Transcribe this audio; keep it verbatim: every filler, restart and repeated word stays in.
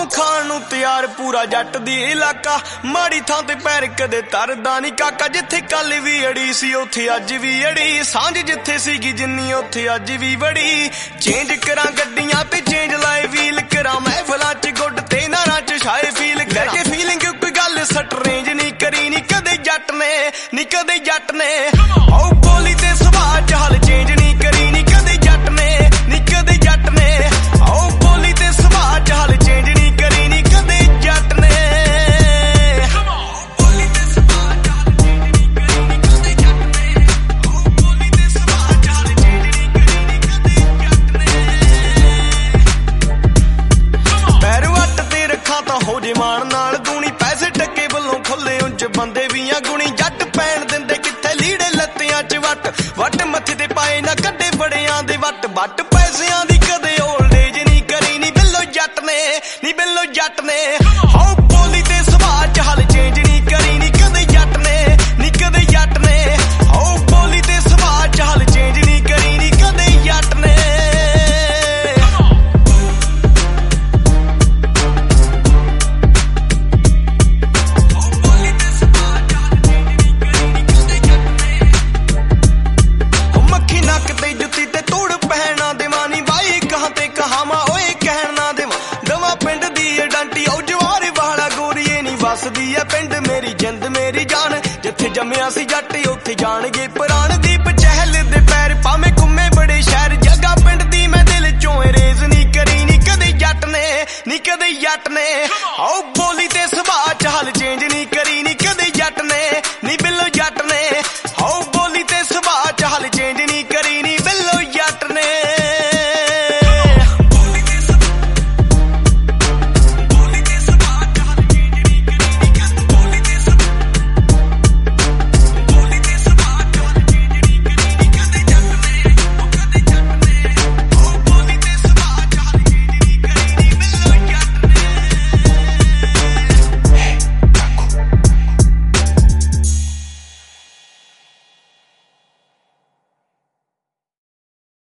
खाण नूं तैयार पूरा जट दी इलाका। माड़ी थां ते पैर कदे तरदा नहीं काका। जिथे कल भी अड़ी सी उथे अज भी अड़ी। सांझ जिथे सीगी जिन्नी उथे अज भी बड़ी। चेंज करा गड्डियां ते चेंज लाए व्हील करा। महफिलां च गुड ते नारां च छाए फील करके फीलिंग कोई गल सट रेंज नहीं करी नी कदे जट ने नी कदे जट ने। ओ बोली ते सुभाऽ च हाल चेंज नहीं करी नी कदे जट ने नी कदे जट ने। ओ बोली ते सुभाऽ च हाल चेंज नहीं करी नी कदे जट ने। बोली ते सुभाऽ च हाल चेंज नहीं करी नी कदे जट ने। ओ बोली ते सुभाऽ च हाल चेंज नहीं करी नी कदे जट ने। पैर वट ते रखा तां हो जे मान नाल दूनी। पैसे टके वल्लों खुले उंच बंदे भी आ गुणी। जट पैण दिंदे किथे लीड़े लत्तियां च वट। वट मत्थे ते पाए ना कड्डे बड़ियां दे वट। वट पैसिਆਂ ਦੀ कदे ओल्ड एज नहीं करी नी बिल्लो जट ने नी बिल्लो जट ने। हो बोली ते सुभाऽ च हाल चेंज नहीं करी नी कदे जट ने नी कदे जट ने। हो बोली ते सुभाऽ च हाल चेंज नहीं करी नी कदे जट ने। ਵਸਦੀ ਐ ਪਿੰਡ ਮੇਰੀ ਜਿੰਦ ਮੇਰੀ ਜਾਨ। ਜਿੱਥੇ ਜੰਮਿਆ ਸੀ ਜੱਟ ਉੱਥੇ ਜਾਣਗੇ ਪ੍ਰਾਣ। ਦੀਪ ਚਹਿਲ ਦੇ ਪੈਰ ਭਾਵੇਂ ਘੁੰਮੇ ਬੜੇ ਸ਼ਹਿਰ। ਜੱਗਾ ਪਿੰਡ ਦੀ ਮੈਂ ਦਿਲ ਚੋਂ ਰੇਜ਼ ਨਹੀਂ ਕਰੀ ਨੀ ਕਦੇ ਜੱਟ ਨੇ ਨੀ ਕਦੇ ਜੱਟ ਨੇ। ਆਓ ਬੋਲੀ ਤੇ